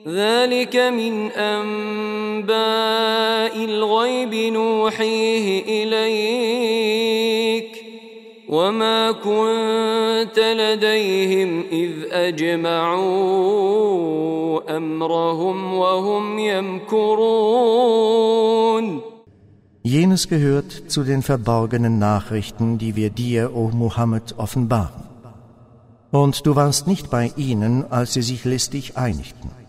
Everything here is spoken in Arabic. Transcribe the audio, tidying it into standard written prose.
ذلك من أنباء الغيب نوحيه إليك وما كنت لديهم إذ أجمعوا أمرهم وهم يمكرون. Jenes gehört zu den verborgenen Nachrichten, die wir dir, o Muhammad, offenbaren. Und du warst nicht bei ihnen, als sie sich listig einigten.